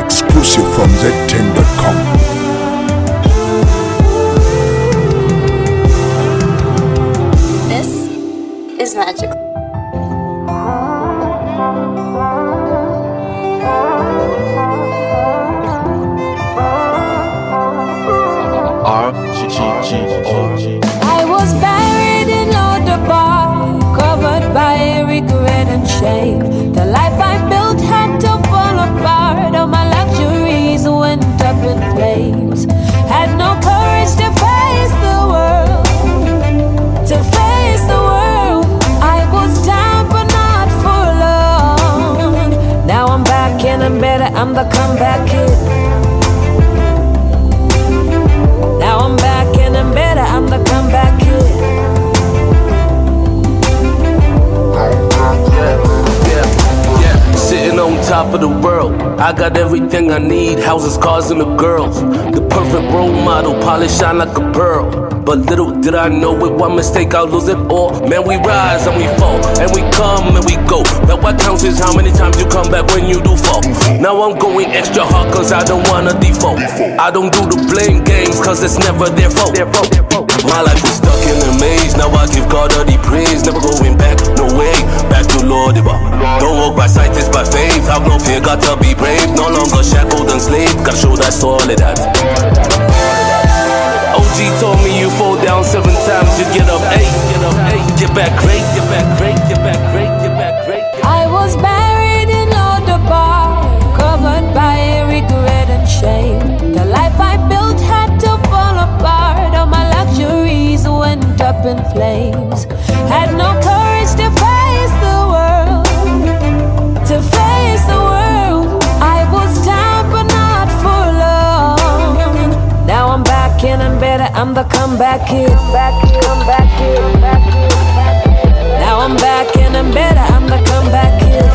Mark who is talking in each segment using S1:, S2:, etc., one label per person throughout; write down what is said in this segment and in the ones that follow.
S1: Exclusive from Z10.com.
S2: This is magical.
S3: I was buried in Lodabar, covered by regret and shame. The life I built had to fall apart. All my luxuries went up in flames. Had no courage to face the world, to face the world. I was down but not for long. Now I'm back and I'm better, I'm the comeback kid. Now I'm back and I'm better, I'm the comeback kid.
S4: Sitting on top of the world, I got everything I need, houses, cars, and the girls. The perfect role model, polished shine like a pearl. But little did I know, with one mistake I'll lose it all. Man, we rise and we fall, and we come and we go. But what counts is how many times you come back when you do fall. Now I'm going extra hard cause I don't wanna default. I don't do the blame games cause it's never their fault. My life is stuck in a maze, now I give God all the praise. Never going back, no way, back to Lord. Don't walk by sight, it's by faith. Have no fear, got to be brave. No longer shackled and slave, gotta show that's all it has. OG told me you fall down 7 times, you get up 8. Get back great, get back great, get back great, get back great.
S3: I was buried in Lodabar, covered by regret and shame. The life I built had to fall apart. All my luxuries went up in flames. Had no courage to face the world, to face the world. I was down but not for long. Now I'm back and I'm better, I'm the comeback kid. Now I'm back and I'm better, I'm the comeback kid.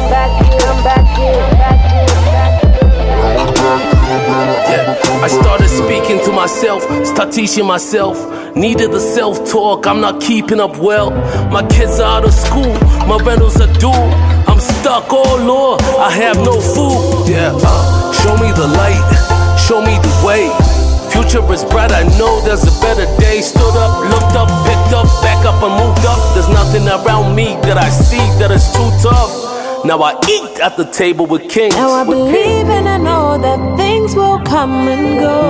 S4: I started speaking to myself, start teaching myself. Needed the self-talk, I'm not keeping up well. My kids are out of school, my rentals are due. I'm stuck, oh Lord, I have no food. Show me the light, show me the way. Future is bright, I know there's a better day. Stood up, looked up, picked up, back up and moved up. There's nothing around me that I see that is too tough. Now I eat at the table with kings.
S3: Now I believe and I know that things will come and go.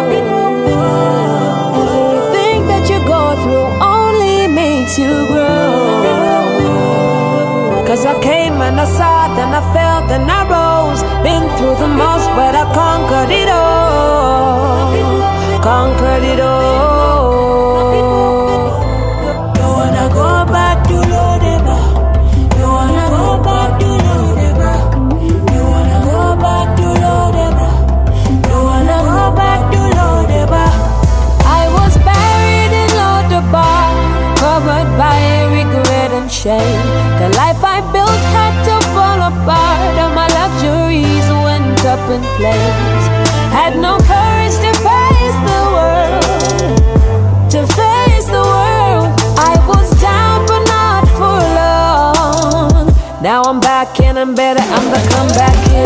S3: Everything that you go through only makes you grow. Cause I came and I saw, then I felt and I rose. Been through the most but I conquered it all. Conquered it all. You wanna go back to Lodeba. You wanna go back to Lodeba. You wanna go back to Lodeba. You wanna go back to Lodeba. I was buried in Lodabar, covered by regret and shame. The life I built had to fall apart. All my luxuries went up in flames. Had no courage to face the world, to face the world. I was down but not for long. Now I'm back and I'm better, I'm the comeback kid.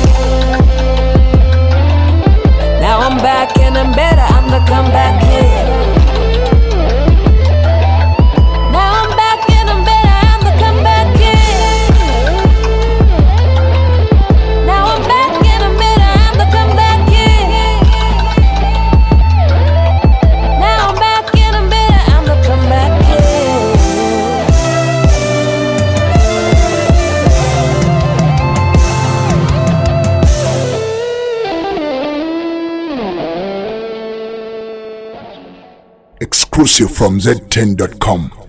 S3: Now I'm back and I'm better, I'm the comeback kid.
S1: Exclusive from Z10.com.